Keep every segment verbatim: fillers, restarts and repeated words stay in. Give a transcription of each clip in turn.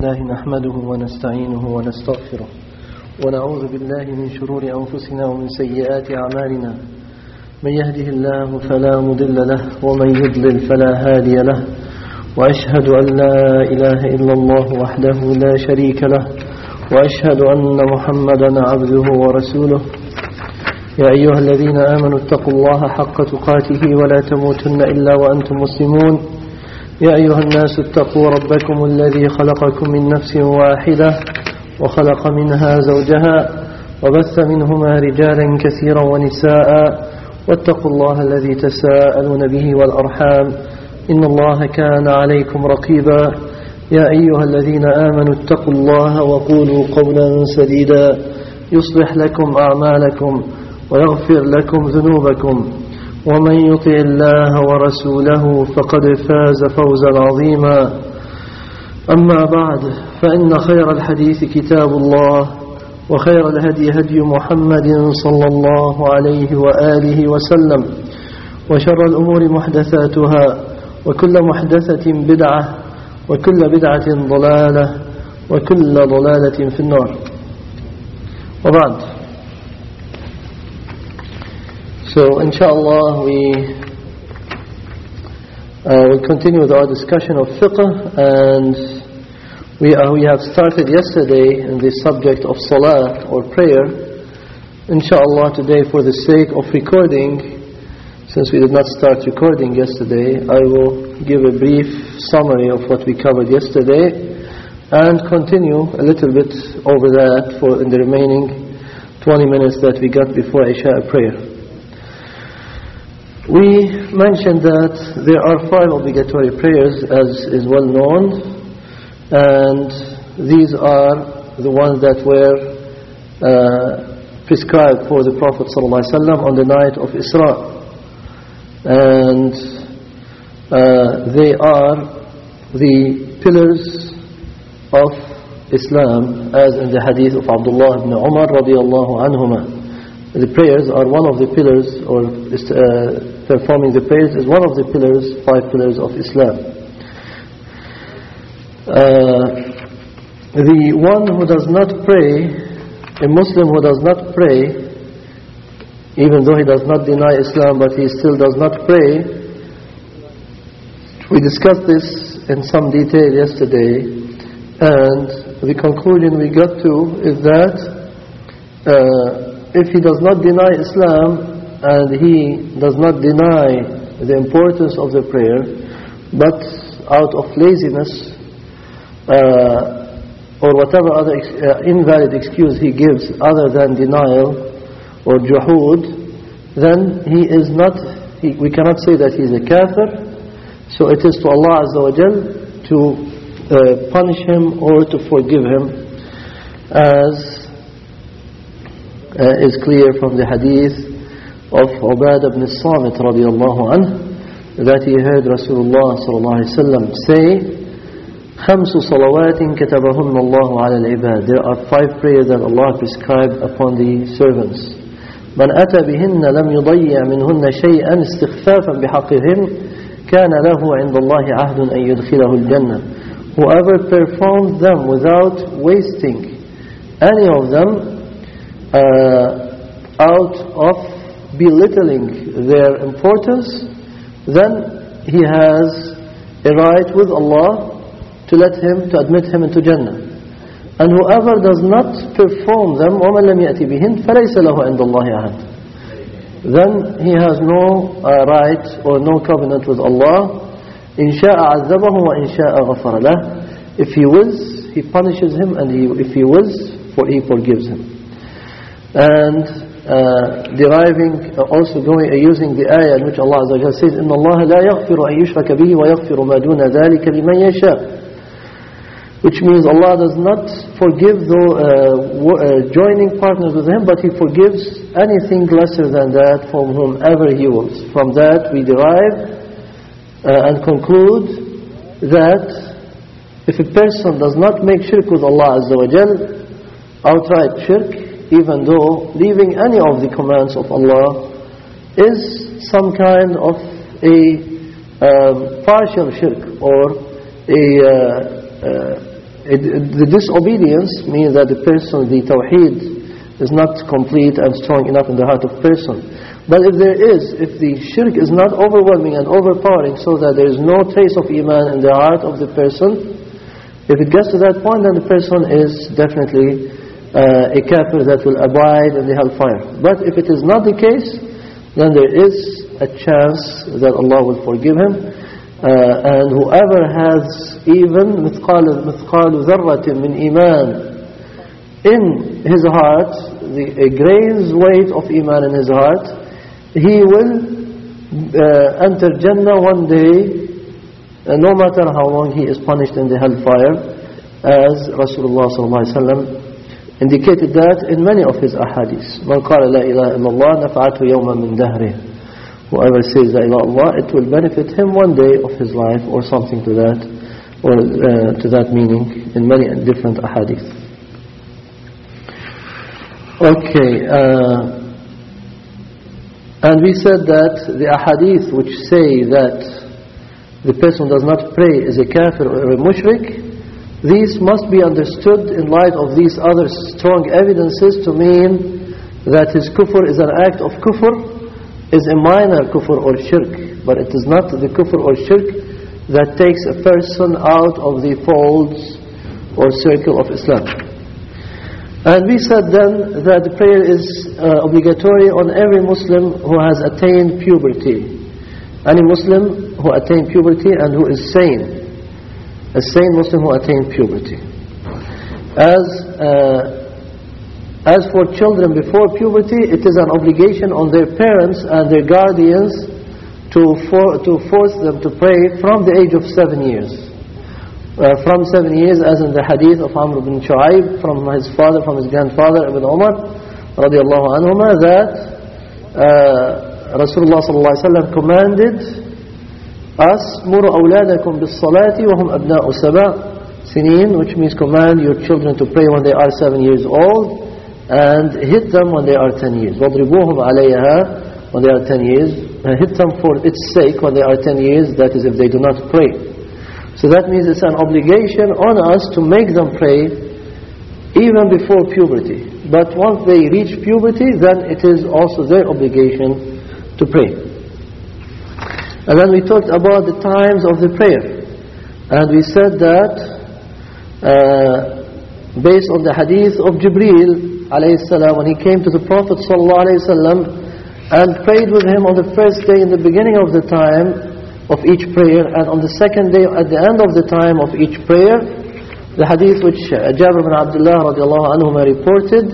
الله نحمده ونستعينه ونستغفره ونعوذ بالله من شرور أنفسنا ومن سيئات أعمالنا. من يهده الله فلا مضل له ومن يضلل فلا هادي له، وأشهد أن لا إله إلا الله وحده لا شريك له، وأشهد أن محمدا عبده ورسوله. يا أيها الذين آمنوا اتقوا الله حق تقاته ولا تموتن إلا وأنتم مسلمون. يا أيها الناس اتقوا ربكم الذي خلقكم من نفس واحدة وخلق منها زوجها وبث منهما رجالا كثيرا ونساء، واتقوا الله الذي تساءلون به والأرحام إن الله كان عليكم رقيبا. يا أيها الذين آمنوا اتقوا الله وقولوا قولا سديدا يصلح لكم أعمالكم ويغفر لكم ذنوبكم، ومن يطع الله ورسوله فقد فاز فوزا عظيما. أما بعد، فإن خير الحديث كتاب الله، وخير الهدي هدي محمد صلى الله عليه وآله وسلم، وشر الأمور محدثاتها، وكل محدثة بدعة، وكل بدعة ضلالة، وكل ضلالة في النار. وبعد. So inshallah we uh, will continue with our discussion of fiqh, and we, uh, we have started yesterday in the subject of salah or prayer. Inshallah today, for the sake of recording, since we did not start recording yesterday, I will give a brief summary of what we covered yesterday and continue a little bit over that for in the remaining twenty minutes that we got before Isha prayer. We mentioned that there are five obligatory prayers, as is well known, and these are the ones that were uh, prescribed for the Prophet ﷺ on the night of Isra, and uh, they are the pillars of Islam, as in the hadith of Abdullah ibn Umar radiyallahu anhuma. The prayers are one of the pillars, or uh, performing the prayers is one of the pillars, five pillars of Islam. Uh, the one who does not pray, a Muslim who does not pray, even though he does not deny Islam, but he still does not pray. We discussed this in some detail yesterday, and the conclusion we got to is that uh, if he does not deny Islam and he does not deny the importance of the prayer, but out of laziness uh, or whatever other ex- uh, invalid excuse he gives other than denial or juhud, then he is not, he, we cannot say that he is a kafir. So it is to Allah Azza wa Jal to uh, punish him or to forgive him, as Uh, is clear from the hadith of Ubadah ibn Samit radiyallahu anhu, that he heard Rasulullah sallallahu alayhi wa sallam say, خمس صلوات كتبهن الله على العباد. There are five prayers that Allah prescribed upon the servants. من أتى بهن لم يضيع منهن شيئا استخفافا بحقهن كان له عند الله عهد أن يدخله الجنة. Whoever performs them without wasting any of them, Uh, out of belittling their importance, then he has a right with Allah to let him, to admit him into Jannah. And whoever does not perform them, وَمَنْ لَمْ يَأْتِ بِهِنْ فَلَيْسَ لَهُ عِنْدَ اللَّهِ عَهْدٌ, then he has no uh, right or no covenant with Allah. إِنْ شَاءَ عَذَّبَهُ وَإِنْ شَاءَ غَفَرَ لَهُ. If he wills, he punishes him, and he, if he wills, for he forgives him. And uh, deriving, uh, also going uh, using the ayah in which Allah Azza wa Jalla says, إِنَّ اللَّهَ لَا يَغْفِرُ أَن يُشْرَكَ بِهِ وَيَغْفِرُ مَا دُونَ ذَلِكَ لِمَنْ يَشَاءُ, which means Allah does not forgive though uh, uh, joining partners with Him, but He forgives anything lesser than that from whomever He wills. From that we derive uh, and conclude that if a person does not make shirk with Allah Azza wa Jalla, outright shirk, even though leaving any of the commands of Allah is some kind of a um, partial shirk, or a uh, uh, it, the disobedience means that the person, the tawheed, is not complete and strong enough in the heart of person. But if there is, if the shirk is not overwhelming and overpowering so that there is no trace of iman in the heart of the person, if it gets to that point, then the person is definitely uh, a kafir that will abide in the hellfire. But if it is not the case, then there is a chance that Allah will forgive him. Uh, and whoever has even مثقال مثقال ذرة من iman in his heart, the, a grain's weight of iman in his heart, he will uh, enter Jannah one day, uh, no matter how long he is punished in the hellfire, as Rasulullah sallallahu alaihi wasallam indicated that in many of his ahadith. Man qala la ilaha illallah nafa'atu yawman min dahrihi. Whoever says la ilaha illallah, it will benefit him one day of his life, or something to that, or uh, to that meaning in many different ahadith. Okay. Uh, And we said that the ahadith which say that the person does not pray is a kafir or a mushrik, these must be understood in light of these other strong evidences to mean that his kufr is an act of kufr, is a minor kufr or shirk, but it is not the kufr or shirk that takes a person out of the folds or circle of Islam. And we said then that the prayer is uh, obligatory on every Muslim who has attained puberty. Any Muslim who attained puberty and who is sane. A sane Muslim who attained puberty. As uh, as for children before puberty, it is an obligation on their parents and their guardians to, for, to force them to pray from the age of seven years. Uh, from seven years, as in the hadith of Amr ibn Shu'ayb, from his father, from his grandfather, Ibn Umar, radiallahu anhuma, that uh, Rasulullah sallallahu alaihi wasallam commanded us, muru awladakum bis salati wa hum abna'u sab'a sinin, which means command your children to pray when they are seven years old, and hit them when they are ten years. وَضْرِبُوهُمْ عَلَيْهَا when they are ten years, and hit them for its sake when they are ten years, that is if they do not pray. So that means it's an obligation on us to make them pray even before puberty. But once they reach puberty, then it is also their obligation to pray. And then we talked about the times of the prayer. And we said that uh, based on the hadith of Jibreel alayhi salam, when he came to the Prophet sallallahu alayhi wasallam and prayed with him on the first day in the beginning of the time of each prayer, and on the second day at the end of the time of each prayer, the hadith which Jabir ibn Abdullah radiallahu anhuma reported,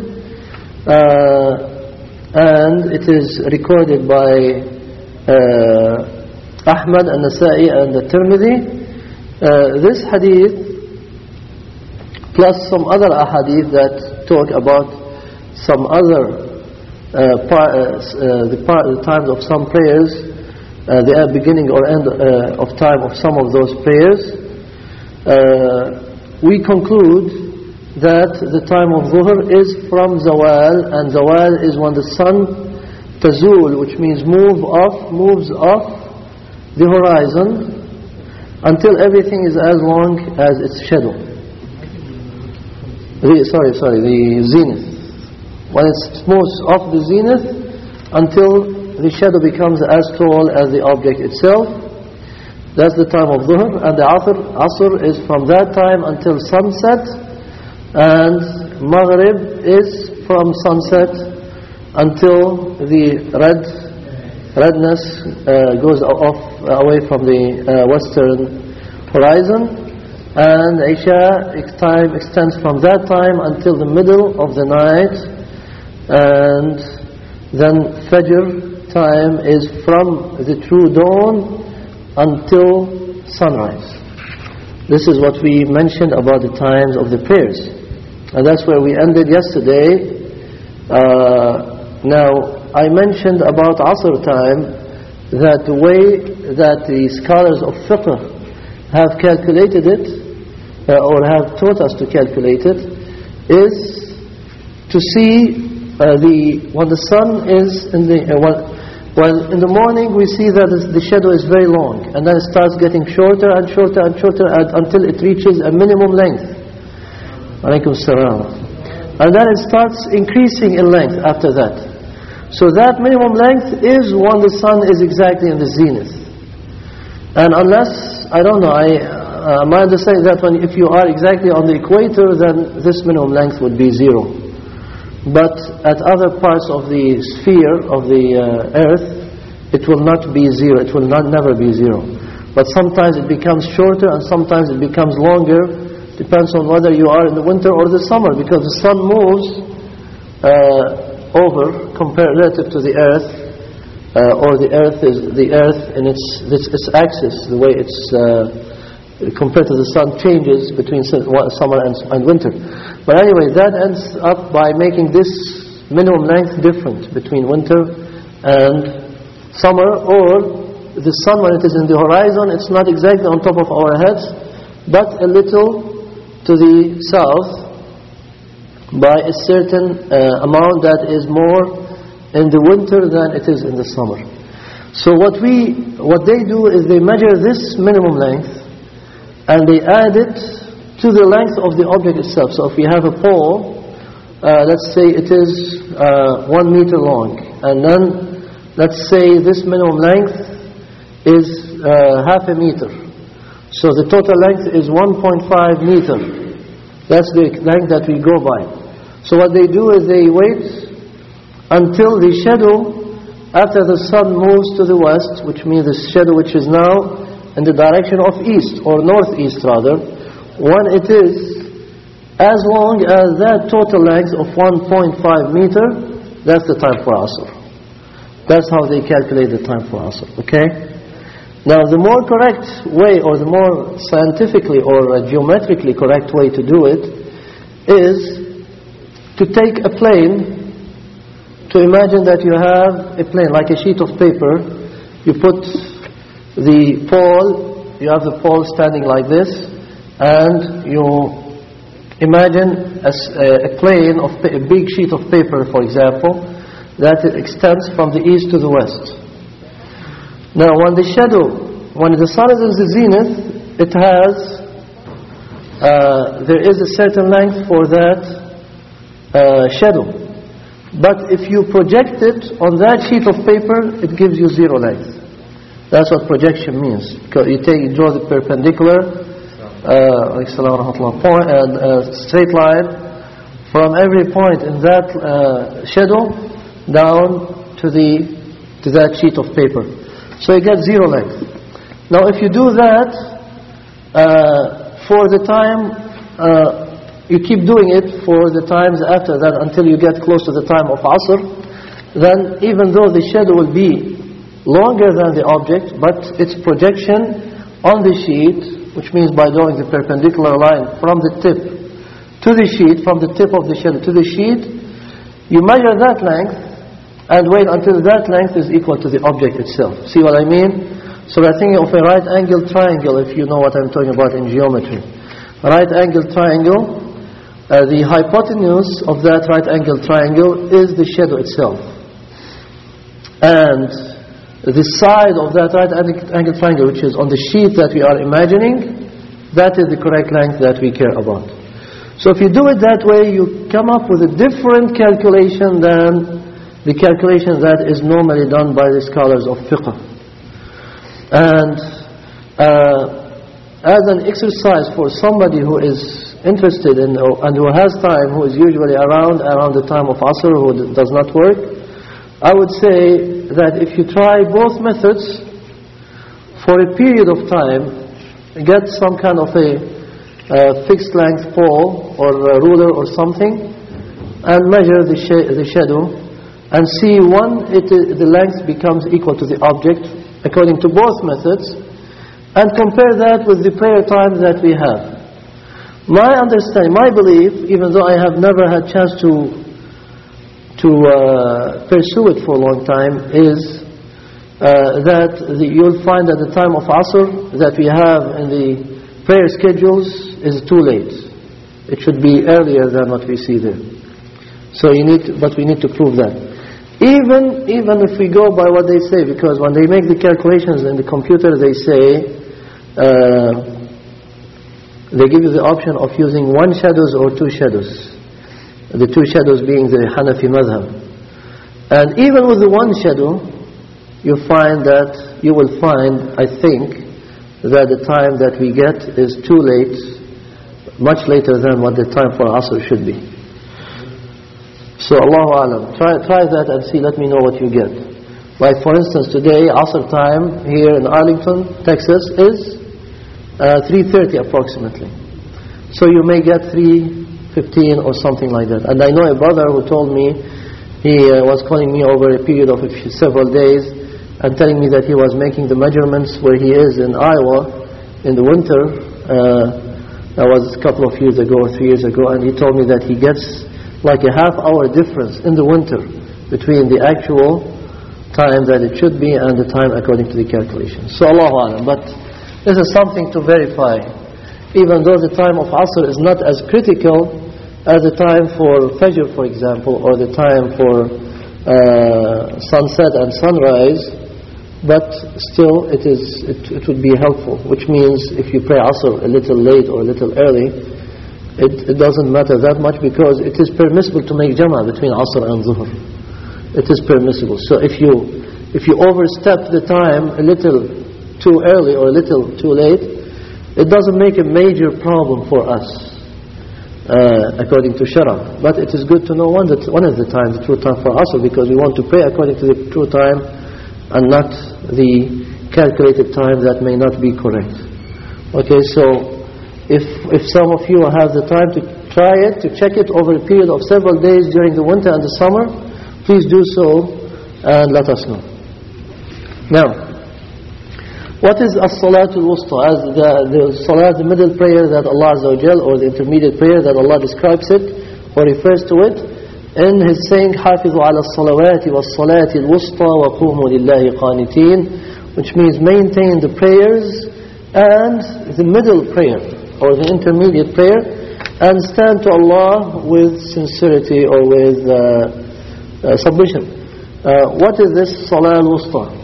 uh, and it is recorded by uh, Ahmad and Nasa'i and the Tirmidhi. Uh, this hadith plus some other ahadith that talk about some other uh, par, uh, the, par, the times of some prayers, Uh, the beginning or end uh, of time of some of those prayers, uh, we conclude that the time of Dhuhr is from Zawal, and Zawal is when the sun tazul, which means move off, moves off the horizon until everything is as long as its shadow. The, sorry, sorry, the zenith. When it moves off the zenith until the shadow becomes as tall as the object itself. That's the time of Dhuhr. And the Asr, Asr is from that time until sunset. And Maghrib is from sunset until the red redness uh, goes off away from the uh, western horizon. And Isha time extends from that time until the middle of the night. And then Fajr time is from the true dawn until sunrise. This is what we mentioned about the times of the prayers, and that's where we ended yesterday. Uh, now I mentioned about Asr time, that the way that the scholars of fiqh have calculated it, uh, or have taught us to calculate it, is to see uh, the when the sun is in the uh, when, Well, in the morning we see that the shadow is very long, and then it starts getting shorter and shorter and shorter and, until it reaches a minimum length Alaykum salam. And then it starts increasing in length after that. So that minimum length is when the sun is exactly in the zenith. And unless, I don't know, I, uh, my understanding is that when, if you are exactly on the equator, then this minimum length would be zero. But at other parts of the sphere of the uh, earth, it will not be zero. It will not never be zero. But sometimes it becomes shorter and sometimes it becomes longer. Depends on whether you are in the winter or the summer, because the sun moves uh, over compared relative to the earth, uh, or the earth is the earth in its its, its axis, the way it's uh, compared to the sun changes between summer and, and winter. But anyway, that ends up by making this minimum length different between winter and summer, or the sun when it is in the horizon, it's not exactly on top of our heads, but a little to the south by a certain uh, amount that is more in the winter than it is in the summer. So what we, what they do is they measure this minimum length and they add it to the length of the object itself. So if we have a pole, uh, let's say it is uh, one meter long, and then let's say this minimum length is uh, half a meter. So the total length is one point five meter. That's the length that we go by. So what they do is they wait until the shadow, after the sun moves to the west, which means the shadow which is now in the direction of east, or northeast rather, when it is as long as that total length of one point five meter, that's the time for Asr. That's how they calculate the time for Asr. Okay? Now the more correct way, or the more scientifically or geometrically correct way to do it, is to take a plane, to imagine that you have a plane, like a sheet of paper. You put the pole, you have the pole standing like this, and you imagine a, a plane of a big sheet of paper, for example, that extends from the east to the west. Now when the shadow, when the sun is in the zenith, it has, uh, there is a certain length for that uh, shadow. But if you project it on that sheet of paper, it gives you zero length. That's what projection means. Because you take, you draw the perpendicular, uh, point, and uh, straight line from every point in that uh, shadow down to the to that sheet of paper. So you get zero length. Now if you do that uh, for the time, uh, you keep doing it for the times after that until you get close to the time of Asr, then even though the shadow will be longer than the object, but its projection on the sheet, which means by drawing the perpendicular line from the tip to the sheet, from the tip of the shadow to the sheet, you measure that length and wait until that length is equal to the object itself. See what I mean? So we're thinking of a right-angled triangle, if you know what I'm talking about in geometry. A right-angled triangle, uh, the hypotenuse of that right-angled triangle is the shadow itself. And the side of that right-angled triangle, which is on the sheet that we are imagining, that is the correct length that we care about. So if you do it that way, you come up with a different calculation than the calculation that is normally done by the scholars of fiqh. And uh, as an exercise for somebody who is interested in, and who has time, who is usually around around the time of Asr, who does not work, I would say that if you try both methods for a period of time, get some kind of a uh, fixed length pole or a ruler or something, and measure the, sh the shadow, and see when it, the length becomes equal to the object, according to both methods, and compare that with the prayer time that we have. My understanding, my belief, even though I have never had chance to to uh, pursue it for a long time, is uh, that the, you'll find that the time of Asr that we have in the prayer schedules is too late. It should be earlier than what we see there. So you need to, but we need to prove that. Even even if we go by what they say, because when they make the calculations in the computer, they say uh, they give you the option of using one shadows or two shadows. The two shadows being the Hanafi madhab. And even with the one shadow, you find that, you will find, I think, that the time that we get is too late, much later than what the time for Asr should be. So Allahu Alam, try, try that and see, let me know what you get. Like for instance, today, Asr time here in Arlington, Texas is uh, three thirty approximately. So you may get three fifteen or something like that. And I know a brother who told me, he uh, was calling me over a period of a few, several days and telling me that he was making the measurements where he is in Iowa in the winter. Uh, that was a couple of years ago or three years ago, and he told me that he gets like a half hour difference in the winter between the actual time that it should be and the time according to the calculations. So Allahu Alam. But this is something to verify. Even though the time of Asr is not as critical as the time for Fajr, for example, or the time for uh, sunset and sunrise, but still it is it, it would be helpful. Which means if you pray Asr a little late or a little early, it, it doesn't matter that much, because it is permissible to make Jama'ah between Asr and Zuhr. It is permissible. So if you if you overstep the time a little too early or a little too late, it doesn't make a major problem for us, uh, according to Shara. But it is good to know one that one of the times, the true time for Asr, because we want to pray according to the true time and not the calculated time that may not be correct. Okay, so if if some of you have the time to try it, to check it over a period of several days during the winter and the summer, please do so and let us know. Now, what is as-salatul wusta? As the, the salat, the middle prayer that Allah Azza wa Jal, or the intermediate prayer that Allah describes it or refers to it in His saying, حافظوا على الصلوات والصلاة الوسطى وقوموا لله قانتين, which means maintain the prayers and the middle prayer or the intermediate prayer, and stand to Allah with sincerity or with uh, uh, submission. Uh, what is this salat al-wusta?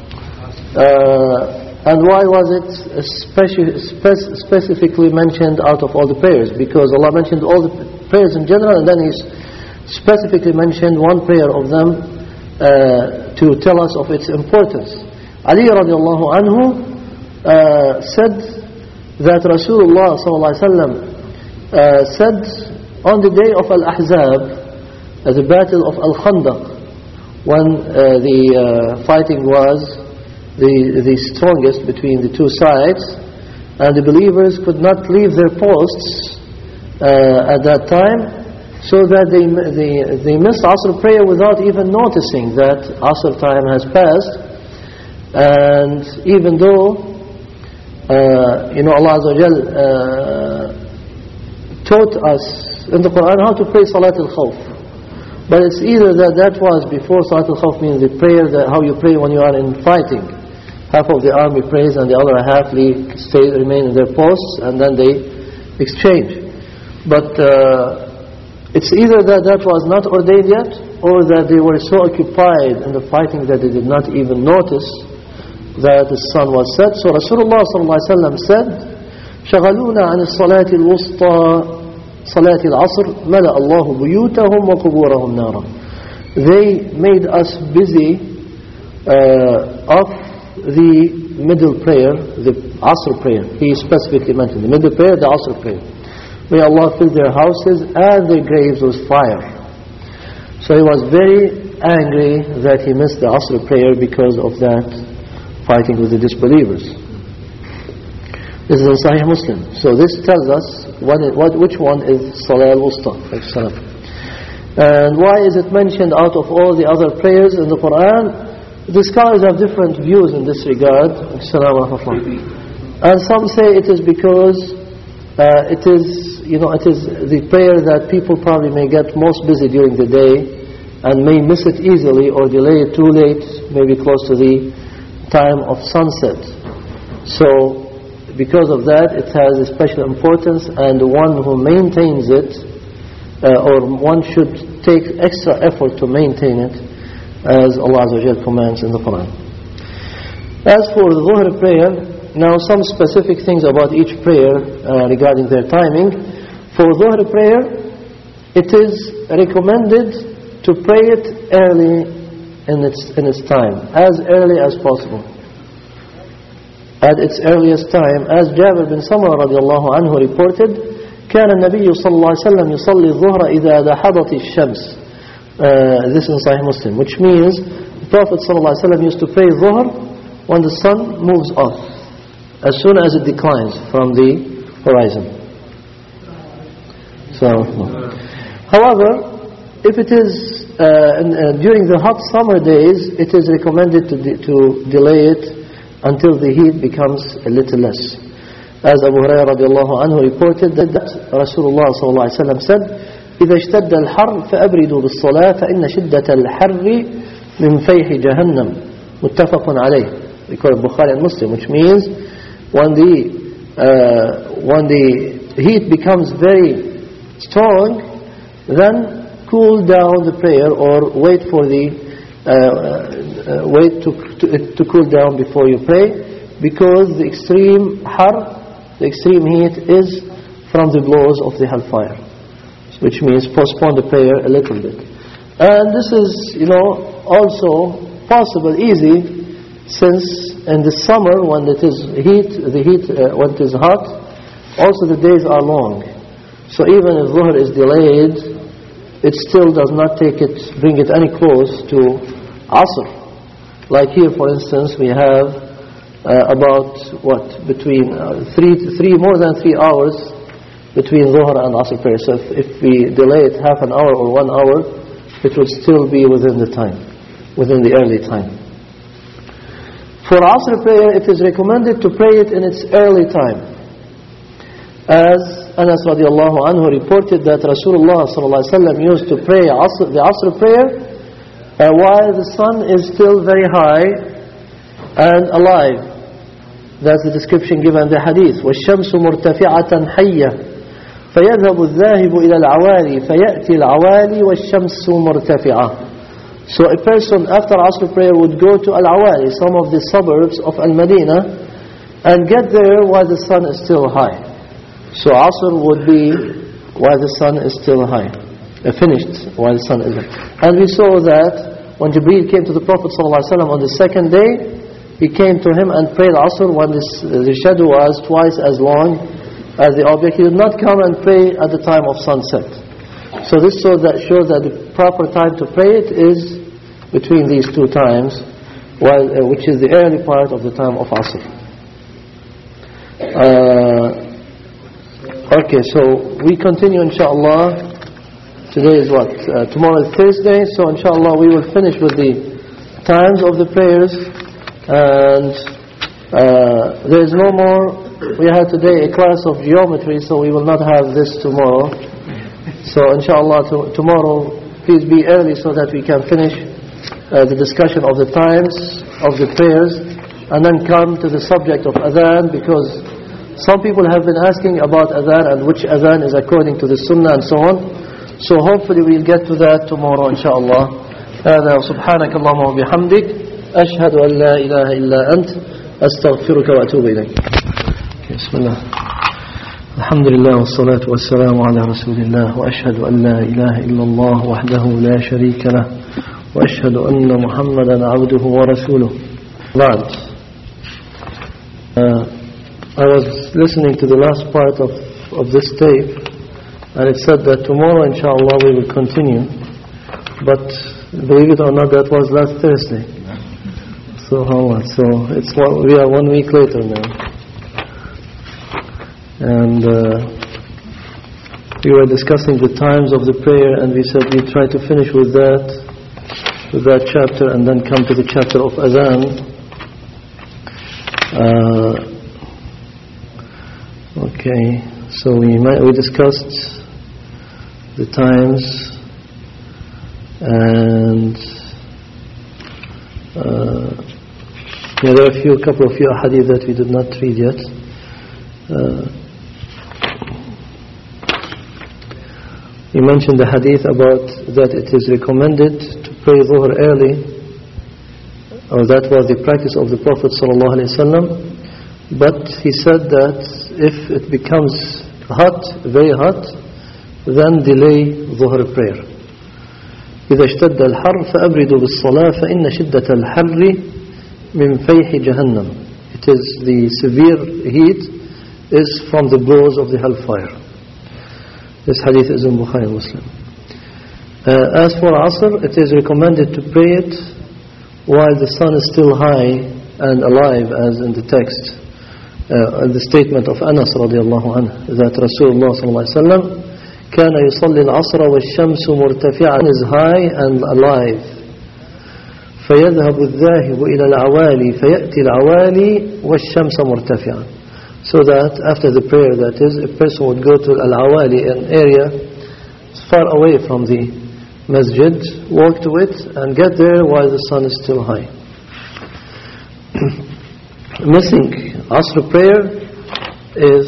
Uh, and why was it speci- spec- specifically mentioned out of all the prayers? Because Allah mentioned all the prayers in general, and then He specifically mentioned one prayer of them uh, to tell us of its importance. Ali radiallahu anhu uh, said that Rasulullah sallallahu alaihi wasallam uh, said on the day of Al-Ahzab, at the battle of Al-Khandaq, when uh, the uh, fighting was the the strongest between the two sides, and the believers could not leave their posts uh, at that time, so that they they they missed Asr prayer without even noticing that Asr time has passed. And even though uh, you know Allah Azza wa Jal uh, taught us in the Quran how to pray Salat al-Khawf, but it's either that that was before Salat al-Khawf, means the prayer that how you pray when you are in fighting. Half of the army prays and the other half stay, remain in their posts, and then they exchange. But uh, it's either that that was not ordained yet, or that they were so occupied in the fighting that they did not even notice that the sun was set. So Rasulullah sallallahu alaihi wasallam said, شغلونا عن الصلاة الوسطى صلاة العصر ملأ الله بيوتهم وقبورهم نارا. They made us busy uh, of the middle prayer, the Asr prayer. He specifically mentioned the middle prayer, the Asr prayer. May Allah fill their houses and their graves with fire. So he was very angry that he missed the Asr prayer because of that fighting with the disbelievers. This is in Sahih Muslim. So this tells us what, what, which one is Salat al-Wusta. And why is it mentioned out of all the other prayers in the Quran? The scholars have different views in this regard. And some say it is because uh, it is, you know, it is the prayer that people probably may get most busy during the day and may miss it easily or delay it too late, maybe close to the time of sunset. So because of that, it has a special importance, and the one who maintains it, uh, or one should take extra effort to maintain it, as Allah Azza wa Jal commands in the Quran. As for the Dhuhr prayer, now some specific things about each prayer uh, regarding their timing. For Dhuhr prayer, it is recommended to pray it early in its in its time, as early as possible, at its earliest time. As Jabir bin Samra radiallahu anhu reported, كان النبي صلى الله عليه وسلم يصلي الظهر إذا دحضت الشمس. Uh, this is Sahih Muslim, which means the Prophet صلى الله عليه وسلم used to pray Dhuhr when the sun moves off, as soon as it declines from the horizon. So, however, if it is uh, in, uh, during the hot summer days, it is recommended to de to delay it until the heat becomes a little less. As Abu Hurairah radiallahu anhu reported that Rasulullah sallallahu alaihi wasallam said, إذا اشتد الحر فأبردوا بالصلاة فإن شدة الحر من فيح جهنم متفق عليه. Recorded Bukhari and Muslim, which means when the uh, when the heat becomes very strong, then cool down the prayer or wait for the uh, uh, wait to, to to cool down before you pray, because the extreme har, the extreme heat, is from the blows of the hellfire, which means postpone the prayer a little bit. And this is, you know, also possible, easy, since in the summer when it is heat, the heat uh, when it is hot, also the days are long. So even if Dhuhr is delayed, it still does not take it, bring it any close to Asr. Like here, for instance, we have uh, about what between uh, three, three more than three hours between Dhuhr and Asr prayer. So if, if we delay it half an hour or one hour, it would still be within the time, within the early time. For Asr prayer, it is recommended to pray it in its early time. As Anas radiallahu anhu reported that Rasulullah sallallahu alaihi wasallam used to pray Asr, the Asr prayer uh, while the sun is still very high and alive. That's the description given in the hadith. وَالشَّمْسُ مُرْتَفِعَةً حَيَّةً فَيَذْهَبُ الذَّاهِبُ إِلَى الْعَوَالِي فَيَأْتِي الْعَوَالِي وَالشَّمْسُ مُرْتَفِعَةً. So a person after Asr prayer would go to Al-Awali, some of the suburbs of Al-Madinah, and get there while the sun is still high. So Asr would be while the sun is still high, uh, finished while the sun is high. And we saw that when Jibreel came to the Prophet ﷺ on the second day, he came to him and prayed Asr when this, uh, the shadow was twice as long as the object. He did not come and pray at the time of sunset. So this shows that, shows that the proper time to pray it is between these two times, while, uh, which is the early part of the time of Asr. Uh, okay, so we continue inshallah. Today is what? Uh, tomorrow is Thursday, so inshallah we will finish with the times of the prayers. And uh, there is no more. We had today a class of geometry, so we will not have this tomorrow. So inshallah to, tomorrow, please be early so that we can finish uh, the discussion of the times of the prayers, and then come to the subject of adhan, because some people have been asking about adhan and which adhan is according to the sunnah and so on. So hopefully we'll get to that tomorrow inshallah. هذا سبحانك اللهم وبحمدك أشهد أن لا إله إلا أنت أستغفرك وأتوب إليك. بسم الله. الحمد لله والصلاة والسلام على رسول الله وأشهد أن لا إله إلا الله وحده لا شريك له وأشهد أن محمدا عبده ورسوله. بعد uh, I was listening to the last part of, of this tape, and it said that tomorrow inshallah we will continue, but believe it or not, that was last Thursday. So how much? So it's one, we are one week later now. And uh, we were discussing the times of the prayer, and we said we try to finish with that, with that chapter, and then come to the chapter of Adhan. Uh, okay, so we might, we discussed the times, and uh, yeah, there are a few, couple of few hadith that we did not read yet. Uh, We mentioned the hadith about that it is recommended to pray Dhuhr early, or that was the practice of the Prophet sallallahu alaihi wasallam, But he said that if it becomes hot, very hot, then delay Dhuhr prayer. إذا اشتد الحر فأبردوا بالصلاة فإن شدة الحر من فيح جهنم. It is the severe heat is from the blows of the hellfire. This hadith is in Bukhari and Muslim. Uh, as for Asr, it is recommended to pray it while the sun is still high and alive, as in the text, uh, the statement of Anas radiallahu anhu, that Rasulullah sallallahu alaihi wasallam كان يصلي العصر والشمس مرتفعا, is high and alive. فيذهب الذاهب إلى العوالي فيأتي العوالي والشمس مرتفعا. So that after the prayer, that is, a person would go to Al-Awali, an area far away from the masjid, walk to it and get there while the sun is still high. Missing Asr prayer is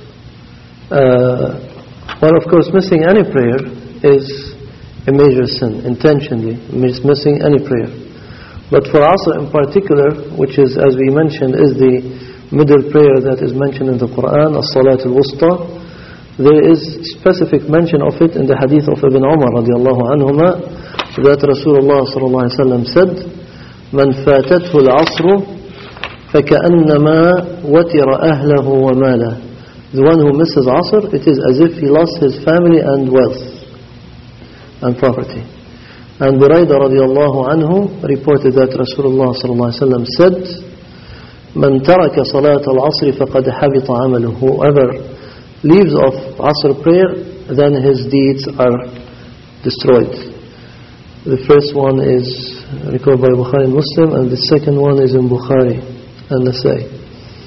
uh, well, of course, missing any prayer is a major sin, intentionally missing any prayer. But for Asr in particular, which is, as we mentioned, is the middle prayer that is mentioned in the Quran, as-salat al-wusta, there is specific mention of it in the hadith of Ibn Umar radiallahu anhuma, that Rasulullah sallallahu alaihi wasallam said, "Man fatathu al-asr فكأنما وتر أهله وماله." The one who misses Asr, it is as if he lost his family and wealth and property. And Buraidah radiallahu anhu reported that Rasulullah sallallahu alaihi wasallam said, "Man taraka salat al-asr faqad habita amaluhu." Whoever leaves off Asr prayer, then his deeds are destroyed. The first one is recorded by Bukhari and Muslim, and the second one is in Bukhari and Nasai.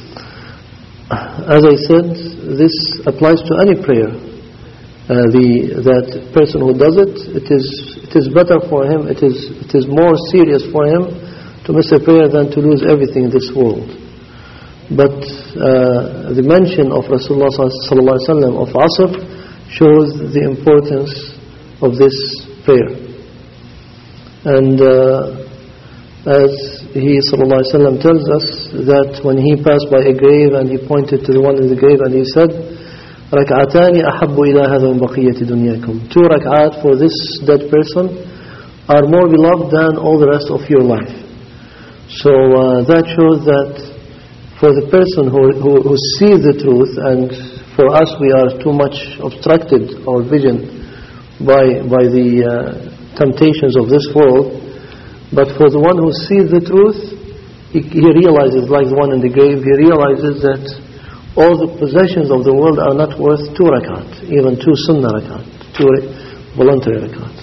As I said, this applies to any prayer. Uh, the that person who does it, it is it is better for him. It is it is more serious for him to miss a prayer than to lose everything in this world. But uh, the mention of Rasulullah sallallahu alaihi wasallam of Asr shows the importance of this prayer. And uh, as he sallallahu alaihi wasallam tells us that when he passed by a grave and he pointed to the one in the grave and he said, "Rak'atani ahabbu ila hadha min baqiyati dunyakum." Two rak'at for this dead person are more beloved than all the rest of your life. So uh, that shows that for the person who, who, who sees the truth, and for us we are too much obstructed, our vision, by, by the uh, temptations of this world. But for the one who sees the truth, he, he realizes, like the one in the grave, he realizes that all the possessions of the world are not worth two rakat, even two sunnah rakat, two voluntary rakat.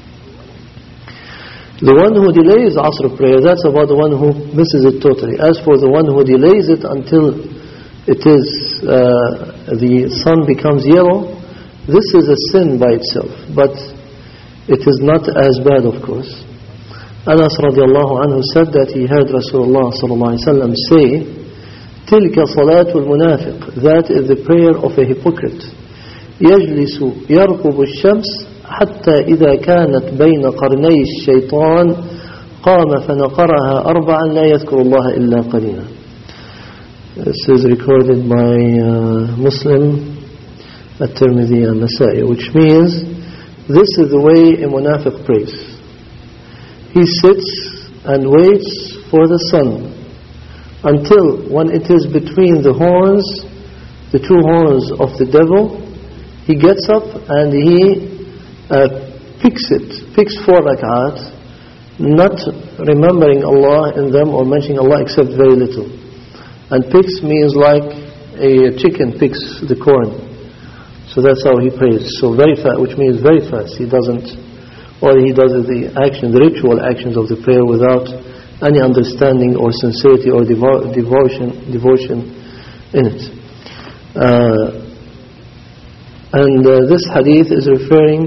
The one who delays Asr prayer, that's about the one who misses it totally. As for the one who delays it until it is uh, the sun becomes yellow, this is a sin by itself, but it is not as bad, of course. Anas radiallahu anhu said that he heard Rasulullah sallallahu alaihi wasallam say, "Tilka salatul munafiq." That is the prayer of a hypocrite. يجلس يرقب الشمس حتى إذا كانت بين قرني الشيطان قام فنقرها أربعا لا يذكر الله إلا قليلا. This is recorded by uh, Muslim, At-Tirmidhi and Nasai, which means this is the way a munafiq prays. He sits and waits for the sun until when it is between the horns, the two horns of the devil, he gets up and he uh, picks it, picks four rak'at, not remembering Allah in them or mentioning Allah except very little. And picks means like a chicken picks the corn. So that's how he prays. So very fast, which means very fast. He doesn't... Or he does the action, the ritual actions of the prayer without any understanding or sincerity or devo- devotion, devotion in it. Uh, and uh, this hadith is referring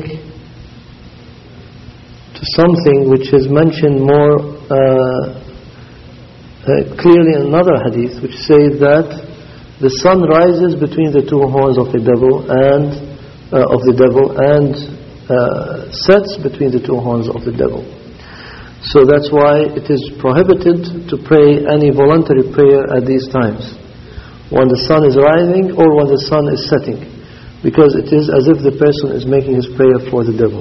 to something which is mentioned more uh, uh, clearly in another hadith, which says that the sun rises between the two horns of the devil and uh, of the devil and Uh, sets between the two horns of the devil. So that's why it is prohibited to pray any voluntary prayer at these times. when the sun is rising or when the sun is setting, because it is as if the person is making his prayer for the devil.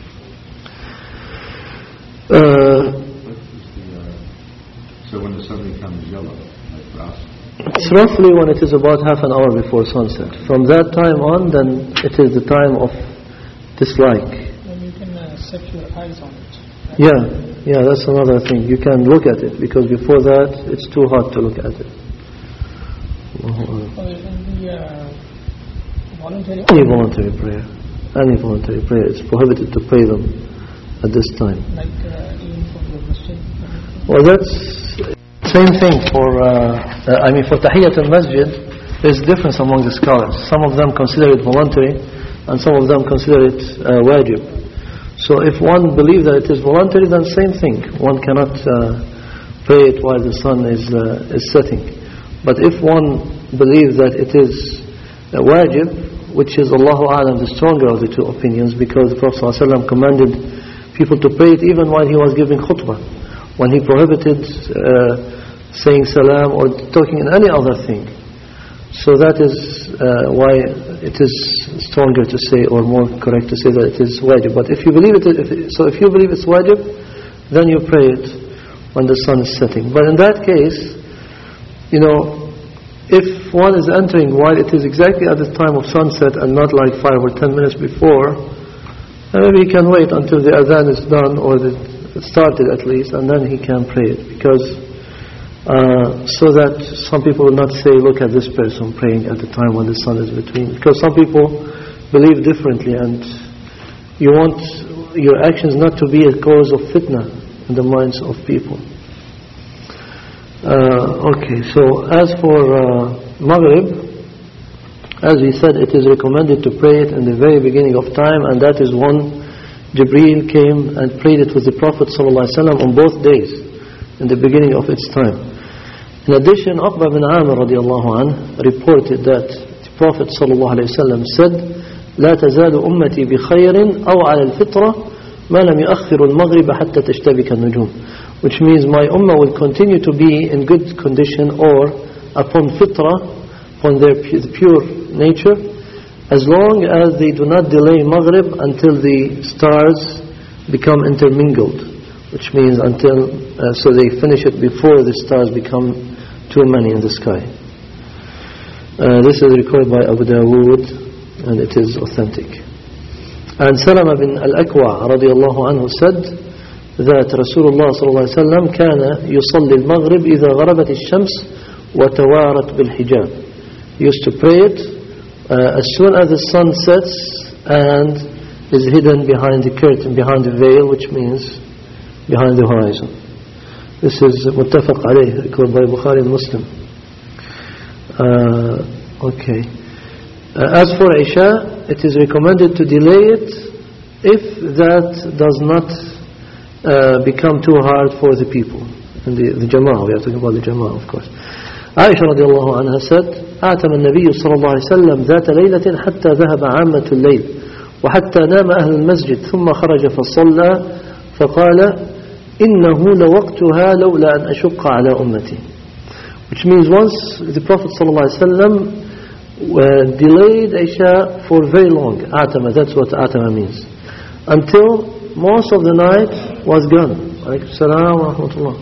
Uh, so when the sun becomes yellow, like for us? It's roughly when it is about half an hour before sunset. From that time on, then it is the time of dislike. And you can uh, set your eyes on it. Right? Yeah, yeah, that's another thing. You can look at it, because before that, it's too hot to look at it. Oh, and the uh, voluntary Any voluntary prayer, any voluntary prayer, it's prohibited to pray them at this time. like uh, even for the Christian. Well, that's same thing for, uh, uh, I mean, for Tahiyyat al-Masjid, there's difference among the scholars. Some of them consider it voluntary, and some of them consider it uh, wajib. So if one believes that it is voluntary, then same thing. One cannot uh, pray it while the sun is uh, is setting. But if one believes that it is uh, wajib, which is Allahu A'lam, the stronger of the two opinions, because the Prophet ﷺ commanded people to pray it even while he was giving khutbah, when he prohibited uh, saying salam or talking in any other thing. So that is uh, why it is stronger to say, or more correct to say, that it is wajib. But if you believe it, if it so if you believe it's wajib, then you pray it when the sun is setting. But in that case, you know, if one is entering while it is exactly at the time of sunset and not like five or ten minutes before, then maybe he can wait until the adhan is done, or the, it started at least, and then he can pray it. Because uh, so that some people will not say, look at this person praying at the time when the sun is between. Because some people believe differently, and you want your actions not to be a cause of fitna in the minds of people. Uh, okay, so as for uh, Maghrib, as we said, it is recommended to pray it in the very beginning of time, and that is when Jibreel came and prayed it with the Prophet ﷺ on both days, in the beginning of its time. In addition, Uqba bin Amir radiallahu anh reported that the Prophet ﷺ said, لا تزال أمتي بخير أو على الفطرة ما لم يؤخر المغرب حتى تشتبك النجوم, which means my ummah will continue to be in good condition, or upon fitrah, upon their pure nature, as long as they do not delay Maghrib until the stars become intermingled, which means until uh, so they finish it before the stars become too many in the sky. Uh, this is recorded by Abu Dawood, and it is authentic. And Salama bin al-Akwa radiyallahu anhu said that Rasulullah sallallahu alayhi wa sallam كان يصلي المغرب إذا غربت الشمس وتوارت بالحجاب. He used to pray it uh, as soon as the sun sets and is hidden behind the curtain, behind the veil, which means behind the horizon. This is muttafaq alayh, recorded by Bukhari and Muslim. Uh, okay. Uh, as for Isha, it is recommended to delay it if that does not Uh, become too hard for the people. And the, the Jama'ah, we are talking about the Jama'ah, of course. Aisha radiallahu anha said, أعتم النبي صلى الله عليه وسلم ذات ليلة حتى ذهب عامة الليل وحتى نام أهل المسجد ثم خرج فصلى فقال إنه لوقتها لولا أن أشق على أمتي. Which means once the Prophet صلى الله عليه وسلم uh, delayed Isha for very long. أعتم, that's what أعتم means. Until most of the night was gone. Alaykum salam wa rahmatullah.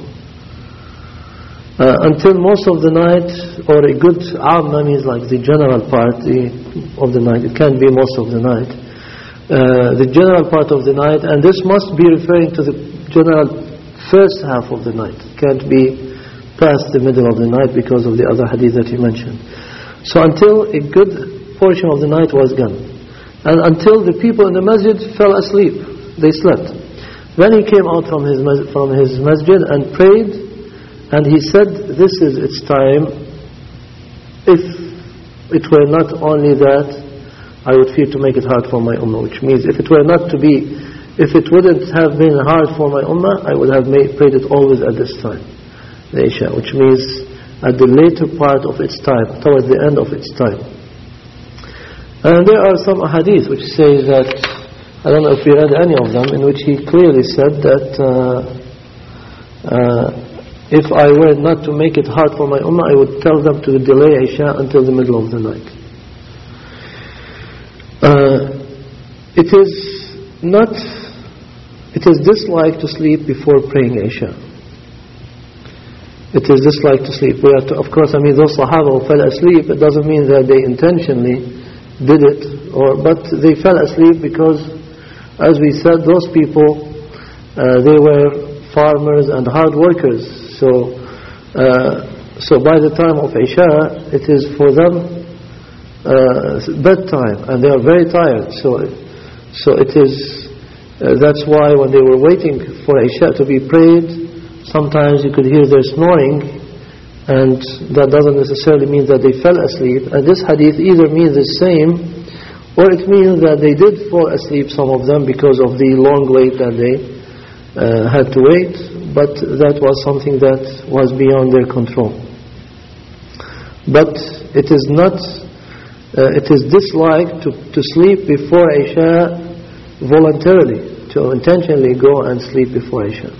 Uh, until most of the night, or a good amma means like the general part the, of the night. It can't be most of the night. Uh, the general part of the night, and this must be referring to the general first half of the night. It can't be past the middle of the night because of the other hadith that he mentioned. So until a good portion of the night was gone, and until the people in the masjid fell asleep, they slept. Then he came out from his from his masjid and prayed, and he said, this is its time. If it were not only that, I would fear to make it hard for my ummah. Which means, if it were not to be, if it wouldn't have been hard for my ummah, I would have made, prayed it always at this time, the Isha. Which means at the later part of its time, towards the end of its time. And there are some hadith which say that, I don't know if we read any of them, in which he clearly said that uh, uh, if I were not to make it hard for my ummah, I would tell them to delay Isha until the middle of the night. Uh, it is not, it is disliked to sleep before praying Isha. It is disliked to sleep. We have to, of course, I mean, those Sahaba who fell asleep, it doesn't mean that they intentionally did it, or but they fell asleep because, as we said, those people, uh, they were farmers and hard workers. So, uh, so by the time of Isha, it is for them uh, bedtime, and they are very tired. So, so it is. Uh, that's why when they were waiting for Isha to be prayed, sometimes you could hear their snoring, and that doesn't necessarily mean that they fell asleep. And this hadith either means the same, or it means that they did fall asleep, some of them, because of the long wait that they uh, had to wait, but that was something that was beyond their control. But it is not, uh, it is disliked to, to sleep before Isha voluntarily, to intentionally go and sleep before Isha.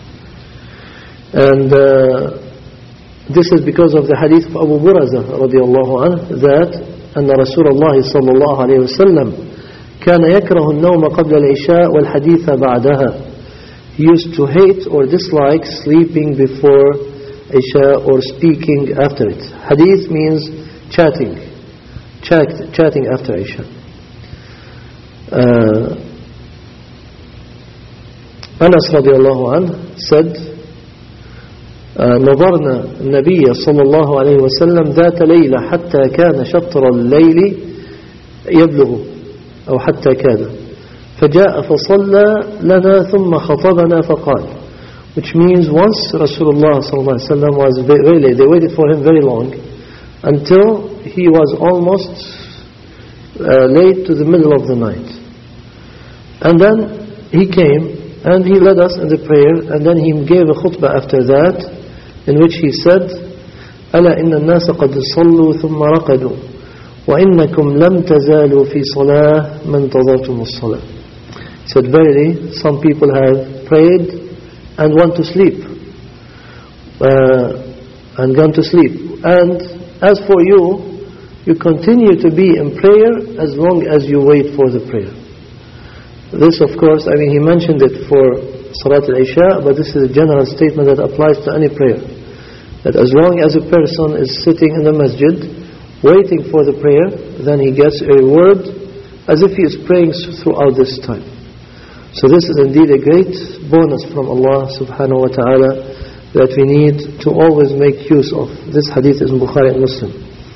And uh, this is because of the hadith of Abu Buraza radiallahu anhu, that أن رسول الله صلى الله عليه وسلم كان يكره النوم قبل العشاء والحديث بعدها. He used to hate or dislike sleeping before Isha or speaking after it. Hadith means chatting, Chat, chatting after Isha. Uh, Anas radiallahu anhu said, نظرنا النبي صلى الله عليه وسلم ذات ليلة حتى كان شطر الليل يبلغ أو حتى كاد فجاء فصلى لنا ثم خطبنا فقال, which means once Rasulullah صلى الله عليه وسلم was very late. They waited for him very long until he was almost uh, late to the middle of the night, and then he came and he led us in the prayer, and then he gave a khutbah after that, in which he said, ألا إن الناس قد صلوا ثم رقدوا وإنكم لم تزالوا في صلاة من انتظرتم الصلاة. He said, verily, some people have prayed and went to sleep, uh, and gone to sleep. And as for you, you continue to be in prayer as long as you wait for the prayer. This, of course, I mean, he mentioned it for Salat al-Isha, but this is a general statement that applies to any prayer. That as long as a person is sitting in the masjid, waiting for the prayer, then he gets a reward as if he is praying throughout this time. So this is indeed a great bonus from Allah subhanahu wa ta'ala that we need to always make use of. This hadith is in Bukhari and Muslim.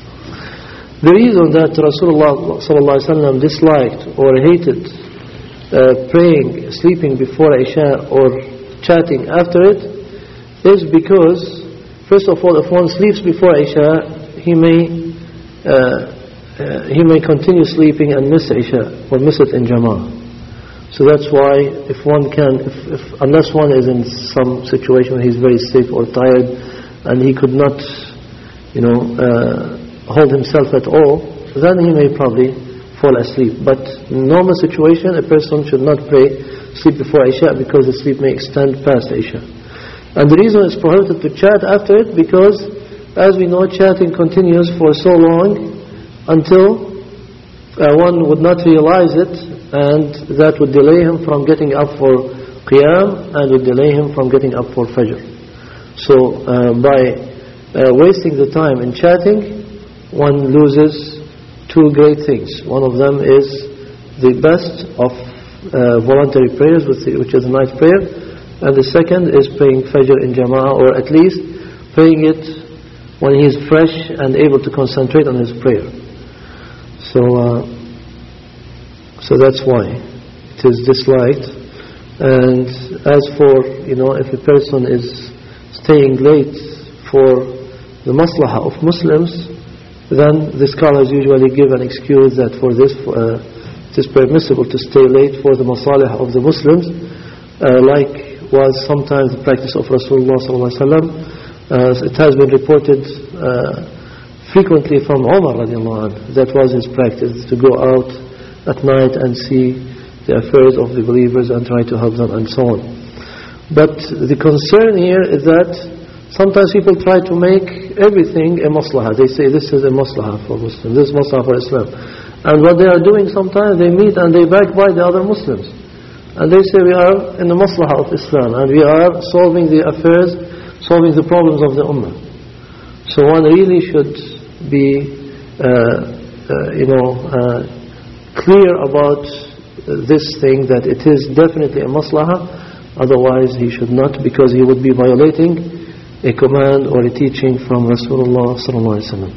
The reason that Rasulullah sallallahu alaihi wasallam disliked or hated uh, praying, sleeping before Isha or chatting after it is because, first of all, if one sleeps before Isha, he may uh, uh, he may continue sleeping and miss Isha or miss it in Jama'ah. So that's why if one can, if, if, unless one is in some situation where he's very sick or tired and he could not, you know, uh, hold himself at all, then he may probably fall asleep. But in normal situation, a person should not pray, sleep before Isha, because the sleep may extend past Isha. And the reason it's prohibited to chat after it, because as we know, chatting continues for so long until uh, one would not realize it, and that would delay him from getting up for Qiyam and would delay him from getting up for Fajr. So uh, by uh, wasting the time in chatting, one loses two great things. One of them is the best of uh, voluntary prayers, which is the night prayer, and the second is praying Fajr in Jama'ah, or at least praying it when he is fresh and able to concentrate on his prayer. So, uh, so that's why it is disliked. And as for, you know, if a person is staying late for the maslahah of Muslims, then the scholars usually give an excuse that for this, uh, it is permissible to stay late for the masalih of the Muslims, uh, like was sometimes the practice of Rasulullah sallallahu alaihi wasallam. Uh, it has been reported uh, frequently from Umar radiallahu anhu. That was his practice, to go out at night and see the affairs of the believers and try to help them and so on. But the concern here is that sometimes people try to make everything a maslahah. They say this is a maslahah for Muslims, this is maslahah for Islam. And what they are doing sometimes, they meet and they backbite the other Muslims. And they say we are in the maslahah of Islam and we are solving the affairs, solving the problems of the ummah. So one really should be, uh, uh, you know, uh, clear about this thing, that it is definitely a maslahah. Otherwise he should not, because he would be violating a command or a teaching from Rasulullah sallallahu alaihi wasallam.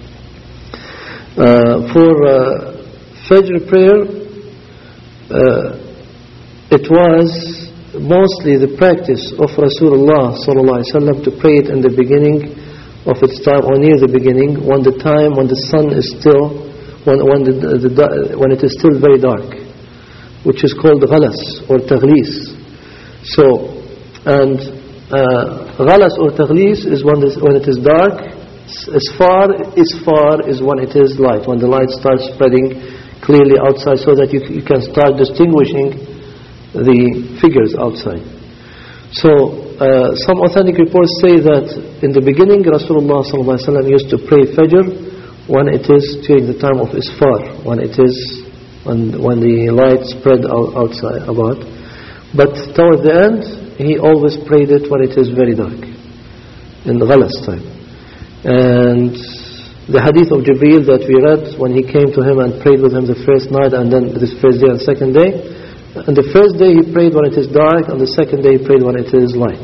Uh, for uh, Fajr prayer, uh, it was mostly the practice of Rasulullah sallallahu alaihi wasallam to pray it in the beginning of its time, or near the beginning, when the time when the sun is still, when when the, the, the when it is still very dark, which is called ghalas or taghlis. So, and uh, ghalas or taghlis is when, this, when it is dark. As far as far is when it is light, when the light starts spreading clearly outside, so that you, you can start distinguishing the figures outside. So uh, some authentic reports say that in the beginning Rasulullah sallallahu alaihi wasallam used to pray Fajr when it is during the time of Isfar, when it is when when the light spread out, outside about. But toward the end he always prayed it when it is very dark, in the Ghalas time. And the hadith of Jibreel that we read, when he came to him and prayed with him the first night, and then this first day and second day, and the first day he prayed when it is dark, and the second day he prayed when it is light.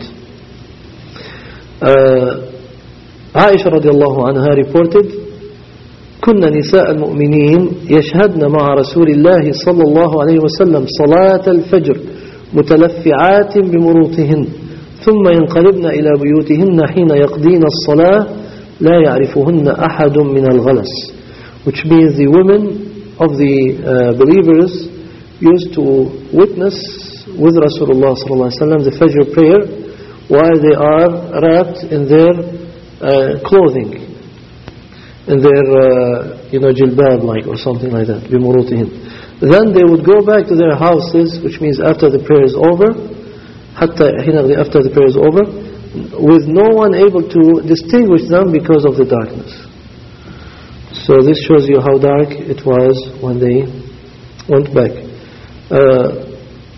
uh, Aisha radiallahu anha reported, كنا نساء المؤمنين يشهدن مع رسول الله صلى الله عليه وسلم صلاة الفجر متلفعات بمروطهن ثم ينقلبن إلى بيوتهن حين يقضين الصلاة لا يعرفهن أحد من الغلس, which means the women of the uh, believers used to witness with Rasulullah sallallahu alaihi wasallam the Fajr prayer while they are wrapped in their uh, clothing, in their uh, you know jilbab like or something like that, بمروطهن. Then they would go back to their houses, which means after the prayer is over, حتى حين after the prayer is over, with no one able to distinguish them because of the darkness. So this shows you how dark it was when they went back. Uh,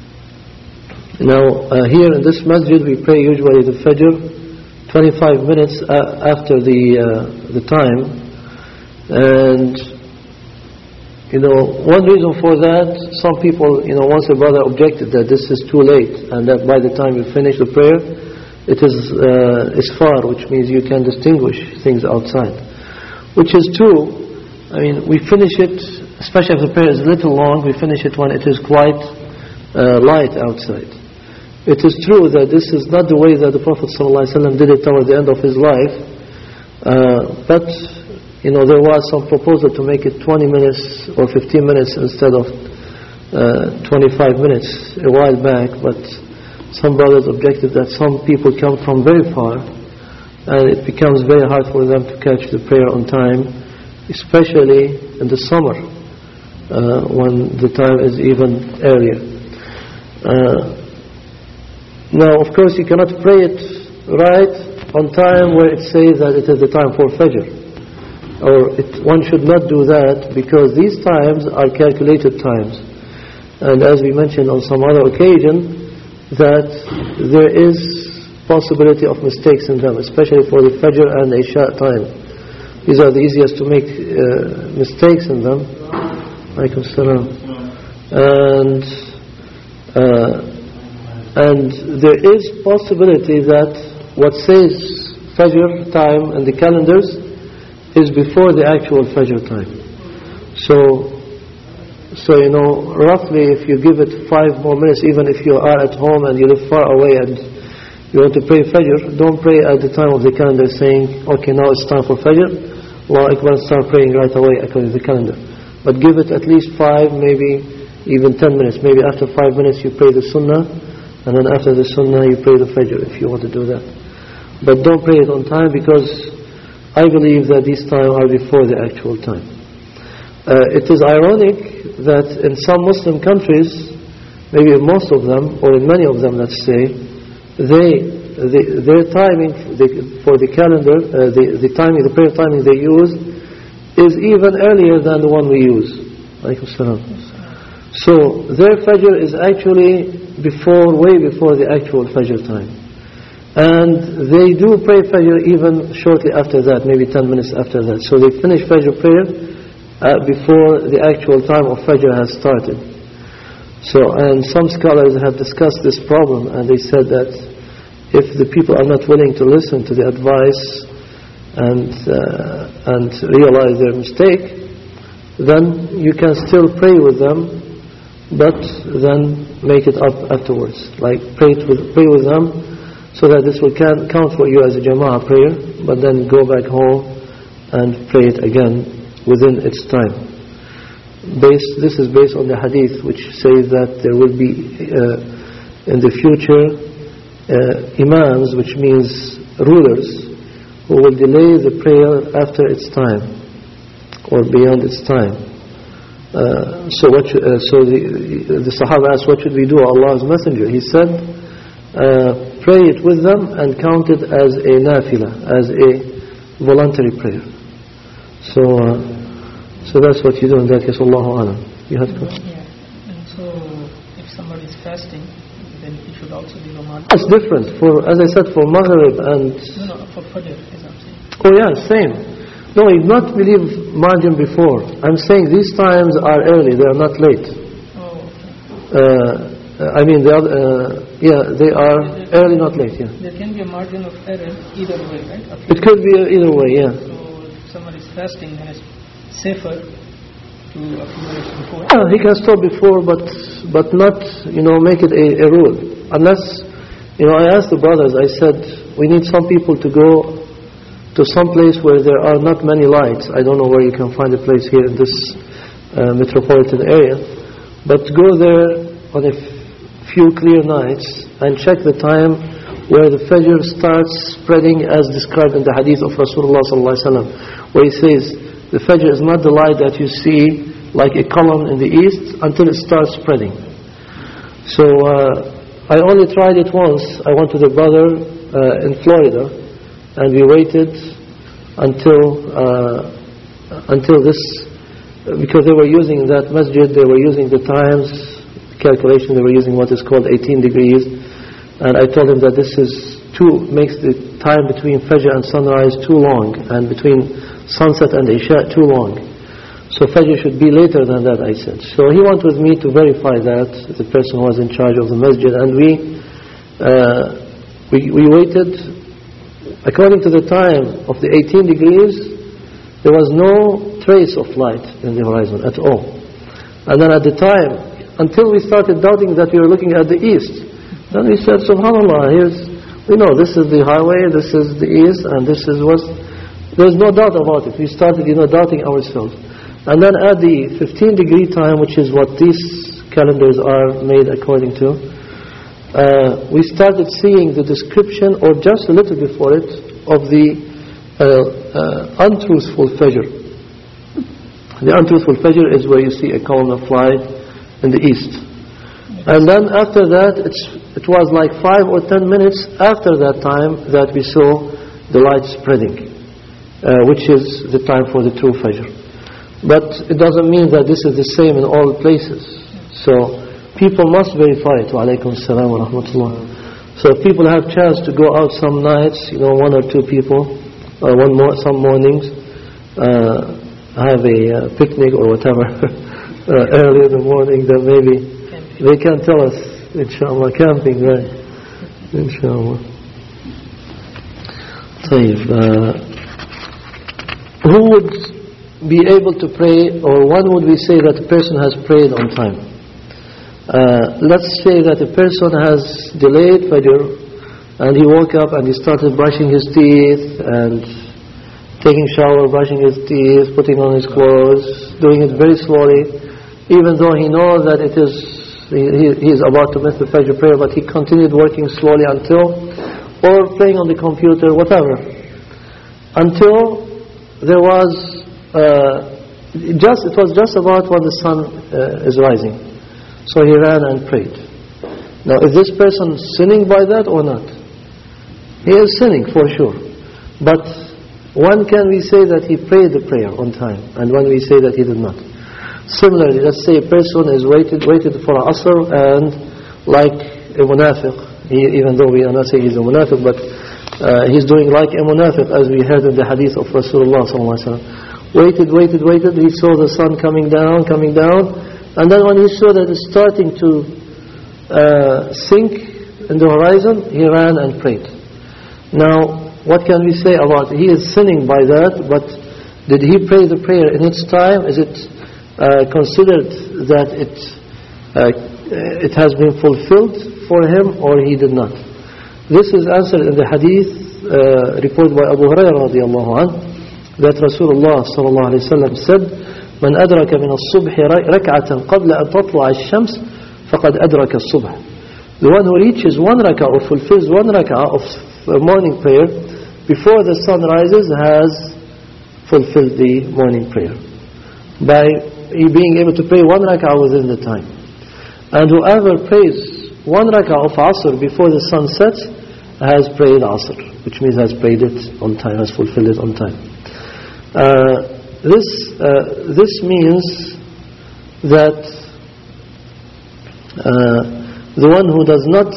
now uh, here in this masjid we pray usually the Fajr twenty-five minutes uh, after the uh, the time, and you know one reason for that, some people, you know once a brother objected that this is too late and that by the time you finish the prayer it is uh, isfar, which means you can distinguish things outside, which is true. I mean, we finish it, especially if the prayer is a little long, we finish it when it is quite uh, light outside. It is true that this is not the way that the Prophet ﷺ did it toward the end of his life, uh, but you know there was some proposal to make it twenty minutes or fifteen minutes instead of uh, twenty-five minutes a while back, but some brothers objected that some people come from very far and it becomes very hard for them to catch the prayer on time, especially in the summer uh, when the time is even earlier. Uh, now of course you cannot pray it right on time where it says that it is the time for Fajr, or it, one should not do that, because these times are calculated times, and as we mentioned on some other occasion, that there is possibility of mistakes in them, especially for the Fajr and Isha time. These are the easiest to make uh, mistakes in them. Alaykum salam. And uh, and there is possibility that what says Fajr time in the calendars is before the actual Fajr time. So So, you know, roughly if you give it five more minutes, even if you are at home and you live far away and you want to pray Fajr, don't pray at the time of the calendar saying, okay, now it's time for Fajr, Allahu Akbar, start praying right away according to the calendar. But give it at least five, maybe even ten minutes. Maybe after five minutes you pray the Sunnah, and then after the Sunnah you pray the Fajr if you want to do that. But don't pray it on time, because I believe that these times are before the actual time. Uh, it is ironic that in some Muslim countries, maybe in most of them, or in many of them, let's say, they the, their timing the, for the calendar, uh, the, the timing, the prayer timing they use is even earlier than the one we use. Alaykum salam. So their Fajr is actually before, way before the actual Fajr time. And they do pray Fajr even shortly after that, maybe ten minutes after that. So they finish Fajr prayer uh, before the actual time of Fajr has started. So, and some scholars have discussed this problem, and they said that if the people are not willing to listen to the advice and uh, and realize their mistake, then you can still pray with them, but then make it up afterwards. Like pray with, pray with them, so that this will can, count for you as a Jama'ah prayer, but then go back home and pray it again within its time. Based, this is based on the hadith which says that there will be uh, in the future uh, imams, which means rulers, who will delay the prayer after its time or beyond its time. Uh, so what should, uh, so the, the Sahaba asked, what should we do, Allah's Messenger? He said, uh, pray it with them and count it as a nafila, as a voluntary prayer. So, uh, so that's what you do in that case. Allahu Alam. You have to. Yeah. And so, if somebody is fasting, then he should also be Ramadan. It's different. For, as I said, for Maghrib and. No, no, for Fajr, as I'm saying. Oh yeah, same. No, I did not believe margin before. I'm saying these times are early. They are not late. Oh. Okay. Uh, I mean, they are, uh, yeah, they are early, not late, yeah. There can be a margin of error either way, right? It could be either way, yeah. So, if somebody is fasting, then it's safer to accumulate before. Yeah, he can stop before, but but not, you know, make it a, a rule. Unless, you know, I asked the brothers, I said, we need some people to go to some place where there are not many lights. I don't know where you can find a place here in this uh, metropolitan area. But go there on a few clear nights and check the time where the Fajr starts spreading as described in the hadith of Rasulullah sallallahu alaihi wasallam, where he says the Fajr is not the light that you see like a column in the east until it starts spreading. So uh, I only tried it once. I went to the brother uh, in Florida, and we waited until uh, until this, because they were using that masjid, they were using the times calculation, they were using what is called eighteen degrees, and I told him that this is too, makes the time between Fajr and sunrise too long, and between sunset and Isha too long. So Fajr should be later than that, I said. So he went with me to verify that, the person who was in charge of the masjid, and we uh, we, we waited. According to the time of the eighteen degrees, there was no trace of light in the horizon at all. And then at the time, until we started doubting that we were looking at the east. Then we said, subhanAllah, here's, we know this is the highway, this is the east, and this is what, there's no doubt about it. We started, you know, doubting ourselves. And then at the fifteen degree time, which is what these calendars are made according to, uh, we started seeing the description, or just a little before it, of the uh, uh, untruthful Fajr. The untruthful Fajr is where you see a column of light in the east. And then after that, it's, it was like five or ten minutes after that time that we saw the light spreading, uh, which is the time for the true Fajr. But it doesn't mean that this is the same in all places. So people must verify it. Wa alaykum salam wa rahmatullah. So if people have chance to go out some nights, you know, one or two people, or one more, some mornings, uh, have a uh, picnic or whatever, uh, early in the morning, then maybe camping. They can tell us, inshallah, camping, right? Inshallah. طيب, uh, who would be able to pray, or when would we say that a person has prayed on time? Uh, let's say that a person has delayed Fajr, and he woke up and he started brushing his teeth and taking shower, brushing his teeth, putting on his clothes, doing it very slowly, even though he knows that it is he, he is about to miss the Fajr prayer, but he continued working slowly until, or playing on the computer, whatever, until there was uh, just it was just about when the sun uh, is rising. So he ran and prayed. Now, is this person sinning by that or not? He is sinning for sure. But when can we say that he prayed the prayer on time, and when we say that he did not? Similarly, let's say a person is waited waited for Asr, and like a munafiq, he, even though we are not saying he's a munafiq, but uh, he's doing like a munafiq, as we heard in the hadith of Rasulullah sallallahu alaihi wasallam. Waited, waited, waited. He saw the sun coming down, coming down, and then when he saw that it's starting to uh, sink in the horizon, he ran and prayed. Now, what can we say about it? He is sinning by that, but did he pray the prayer in its time? Is it uh, considered that it uh, it has been fulfilled for him, or he did not? This is answered in the hadith uh, reported by Abu Hurairah radiallahu anhu, that Rasulullah sallallahu alayhi wa sallam said, من أدرك من الصبح ركعة قبل أن تطلع الشمس فقد أدرك الصبح. The one who reaches one rak'ah or fulfills one rak'ah of morning prayer before the sun rises has fulfilled the morning prayer, by being able to pray one rak'ah within the time. And whoever prays one rak'ah of Asr before the sun sets has prayed Asr, which means has prayed it on time, has fulfilled it on time. Uh, this uh, this means that uh, the one who does not,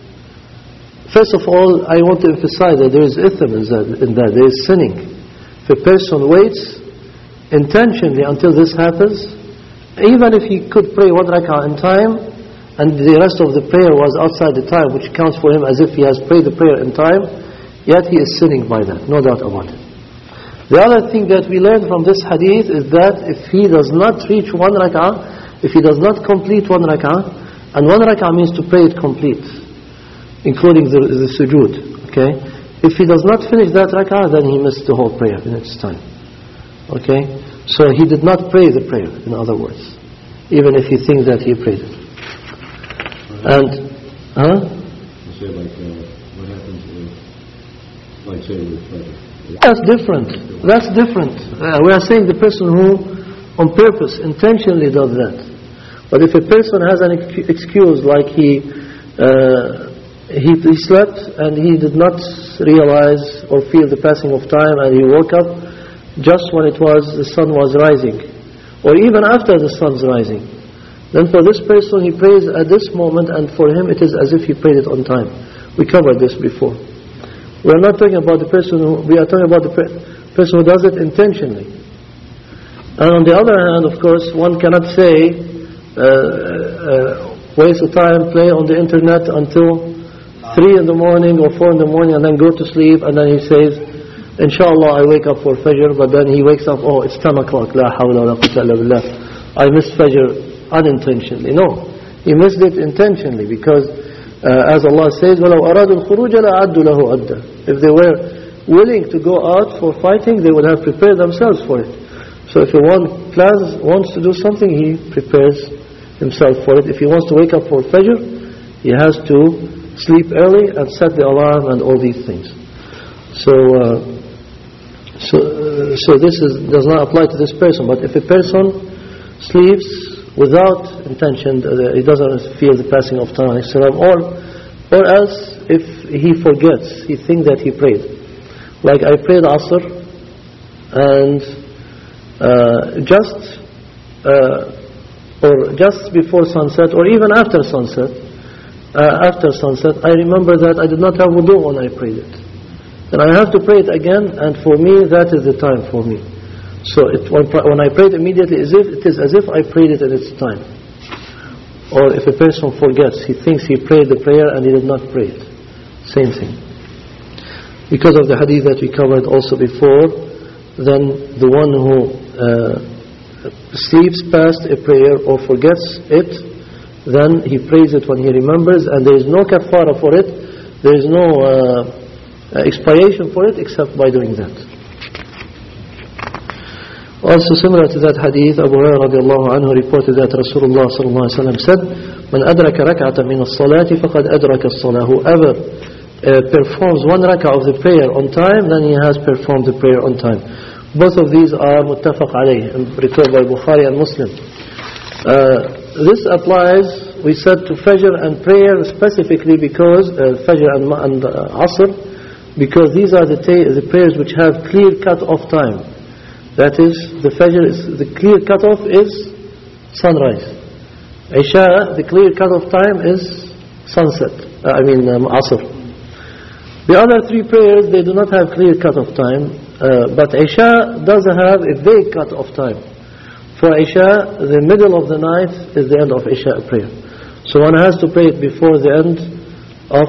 first of all, I want to emphasize that there is ithm in that, in that there is sinning. If a person waits intentionally until this happens, even if he could pray one rak'ah in time, and the rest of the prayer was outside the time, which counts for him as if he has prayed the prayer in time, yet he is sinning by that, no doubt about it. The other thing that we learn from this hadith is that if he does not reach one rak'ah, if he does not complete one rak'ah, and one rak'ah means to pray it complete, including the, the sujood, okay? If he does not finish that rak'ah, then he missed the whole prayer in its time, okay? So he did not pray the prayer, in other words, even if he thinks that he prayed it. And, huh? Say like, uh, what happens if, like say with Fajr? That's different. That's different. Uh, we are saying the person who, on purpose, intentionally does that. But if a person has an excuse, like he, uh, he he slept and he did not realize or feel the passing of time, and he woke up just when it was the sun was rising, or even after the sun's rising, then for this person he prays at this moment, and for him it is as if he prayed it on time. We covered this before. We are not talking about the person who, we are talking about the per, person who does it intentionally. And on the other hand, of course, one cannot say, uh, uh, waste of time, play on the internet until three in the morning or four in the morning, and then go to sleep, and then he says, Inshallah, I wake up for Fajr, but then he wakes up, oh, it's ten o'clock, la hawla wa la quwwata illa billah. I missed Fajr unintentionally. No, he missed it intentionally, because uh, as Allah says, وَلَوْ أَرَادُوا الْخُرُوجَ لَأَعَدُّوا لَهُ أَدَّى. If they were willing to go out for fighting, they would have prepared themselves for it. So if one plans, wants to do something, he prepares himself for it. If he wants to wake up for Fajr, he has to sleep early and set the alarm and all these things. So, uh, so, uh, so this is, does not apply to this person. But if a person sleeps without intention, uh, he doesn't feel the passing of time, et cetera, or, or else if he forgets, he thinks that he prayed. Like I prayed Asr, and uh, just uh, or just before sunset, or even after sunset, uh, after sunset, I remember that I did not have wudu when I prayed it. Then I have to pray it again, and for me, that is the time for me. So it, when, when I prayed immediately, as if, it is as if I prayed it in its time. Or if a person forgets, he thinks he prayed the prayer and he did not pray it. Same thing. Because of the hadith that we covered also before, then the one who uh, sleeps past a prayer or forgets it, then he prays it when he remembers, and there is no kafara for it, there is no uh, expiation for it except by doing that. Also similar to that hadith, Abu Hurairah radiallahu anhu reported that Rasulullah sallallahu alaihi wasallam said, "Man adraka rak'atan min as-salati faqad adraka as-salah." Whoever uh, performs one rak'ah of the prayer on time, then he has performed the prayer on time. Both of these are muttafaq alayh, reported by Bukhari and Muslim. Uh, this applies, we said, to Fajr and prayer specifically, because uh, Fajr and, and uh, Asr, because these are the, ta- the prayers which have clear cut-off time. That is, the Fajr is, the clear cut-off is sunrise. Isha, the clear cut-off time is sunset. Uh, I mean, um, Asr. The other three prayers, they do not have clear cut-off time, uh, but Isha does have a vague cut-off time. For Isha, the middle of the night is the end of Isha prayer. So one has to pray it before the end of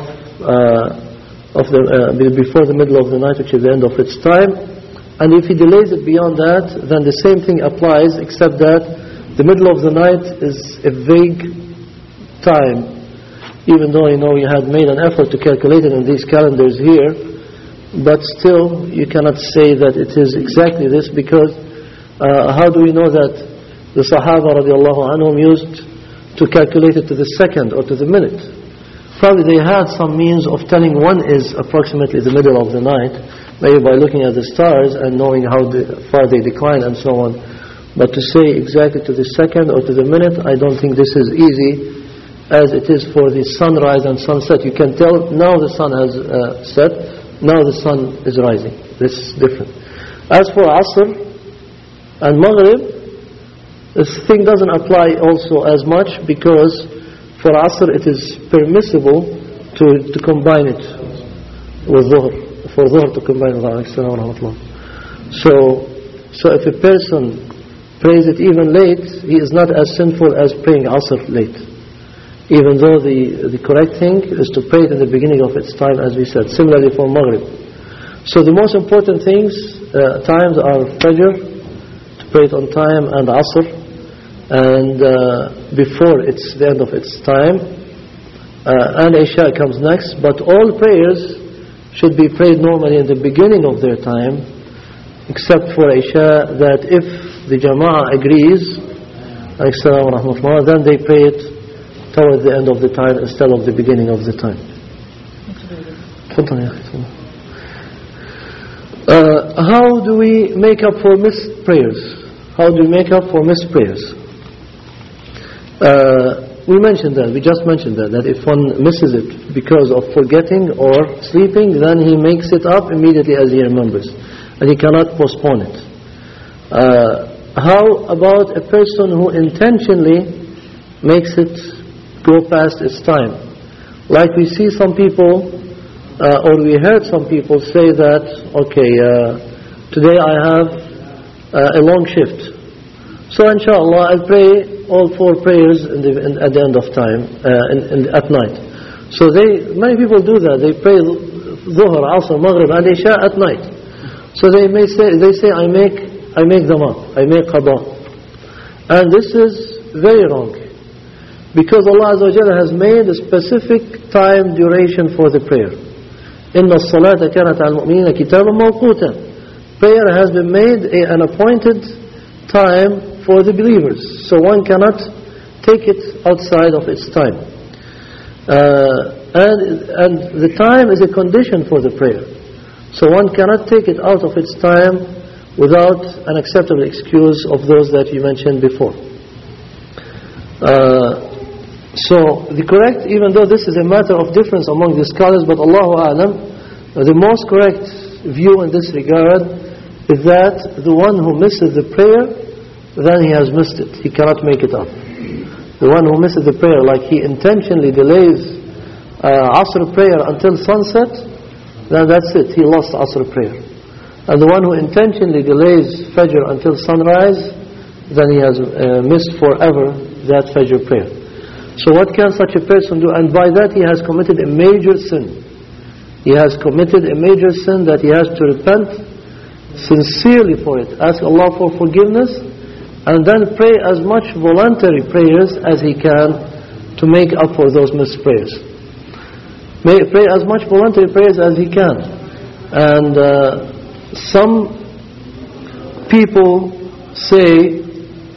uh, of the uh, before the middle of the night, which is the end of its time. And if he delays it beyond that, then the same thing applies, except that the middle of the night is a vague time. Even though you know you had made an effort to calculate it in these calendars here, but still you cannot say that it is exactly this, because uh, how do we know that the Sahaba radiallahu anhum used to calculate it to the second or to the minute? Probably they had some means of telling one is approximately the middle of the night, maybe by looking at the stars and knowing how the, far they decline and so on. But to say exactly to the second or to the minute, I don't think this is easy, as it is for the sunrise and sunset. You can tell now the sun has uh, set, now the sun is rising. This is different. As for Asr and Maghrib, this thing doesn't apply also as much, because for Asr it is permissible to, to combine it with Dhuhr. For Dhuhr to combine with Asr. So, so if a person prays it even late, he is not as sinful as praying Asr late. Even though the, the correct thing is to pray it in the beginning of its time, as we said. Similarly for Maghrib. So the most important things, uh, times are Fajr, to pray it on time, and Asr, and uh, before it's the end of its time, uh, and Isha comes next. But all prayers should be prayed normally in the beginning of their time, except for Isha, that if the Jama'ah agrees, then they pray it towards the end of the time instead of the beginning of the time. Uh, how do we make up for missed prayers? How do we make up for missed prayers? Uh, we mentioned that, we just mentioned that, that if one misses it because of forgetting or sleeping, then he makes it up immediately as he remembers, and he cannot postpone it. Uh, how about a person who intentionally makes it go past its time? Like we see some people, uh, or we heard some people say that, okay, uh, today I have uh, a long shift, so inshallah I'll pray all four prayers in the, in, at the end of time, uh, in, in, at night. So they, many people do that. They pray Dhuhr, Asr, Maghrib, and Isha at night. So they may say, they say, I make, I make them up, I make qada. And this is very wrong, because Allah Azza wa Jalla has made a specific time duration for the prayer. Inna as-salata kanat al-mu'minina kitaban mawquta. Prayer has been made a, an appointed time for the believers, so one cannot take it outside of its time. Uh, and, and the time is a condition for the prayer, so one cannot take it out of its time without an acceptable excuse of those that you mentioned before. Uh, so the correct, even though this is a matter of difference among the scholars, but Allahu A'lam, the most correct view in this regard is that the one who misses the prayer, then he has missed it. He cannot make it up. The one who misses the prayer, like he intentionally delays uh, Asr prayer until sunset, then that's it. He lost Asr prayer. And the one who intentionally delays Fajr until sunrise, then he has uh, missed forever that Fajr prayer. So what can such a person do? And by that he has committed a major sin. He has committed a major sin that he has to repent sincerely for it. Ask Allah for forgiveness, and then pray as much voluntary prayers as he can to make up for those missed prayers. May pray as much voluntary prayers as he can. And uh, some people say,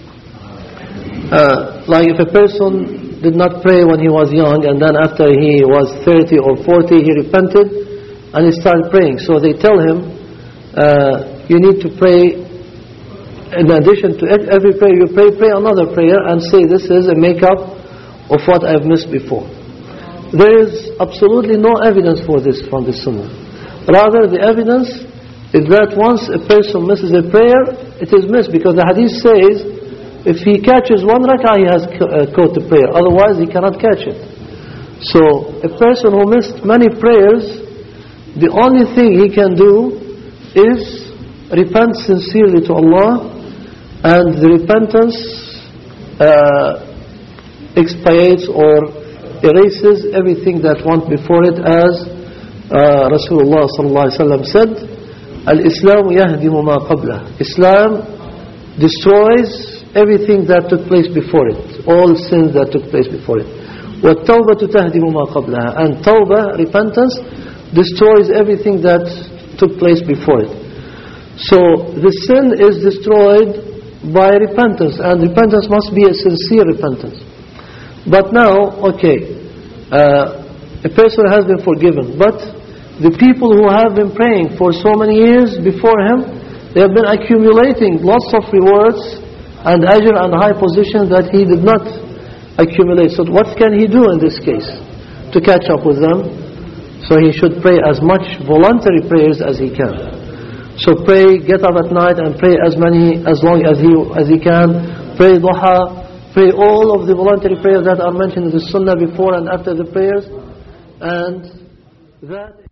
uh, like if a person did not pray when he was young, and then after he was thirty or forty, he repented and he started praying. So they tell him, uh, you need to pray. In addition to every prayer you pray, pray another prayer and say, this is a make-up of what I've missed before. There is absolutely no evidence for this from the Sunnah. Rather, the evidence is that once a person misses a prayer, it is missed, because the hadith says, if he catches one rak'ah, he has uh, caught the prayer. Otherwise, he cannot catch it. So, a person who missed many prayers, the only thing he can do is repent sincerely to Allah, and the repentance uh, expiates or erases everything that went before it, as uh, Rasulullah sallallahu alaihi wasallam said, Al-Islam yahdimu ma qablah. Islam destroys everything that took place before it, all sins that took place before it. وَالتَّوْبَةُ تَهْدِمُ مَا قَبْلَهَا. And tawbah, repentance, destroys everything that took place before it. So the sin is destroyed by repentance, and repentance must be a sincere repentance. But now, okay, uh, a person has been forgiven, but the people who have been praying for so many years before him, they have been accumulating lots of rewards and ajr and high positions that he did not accumulate. So what can he do in this case to catch up with them? So he should pray as much voluntary prayers as he can. So pray, get up at night and pray as many, as long as he as he can. Pray duha, pray all of the voluntary prayers that are mentioned in the sunnah before and after the prayers, and that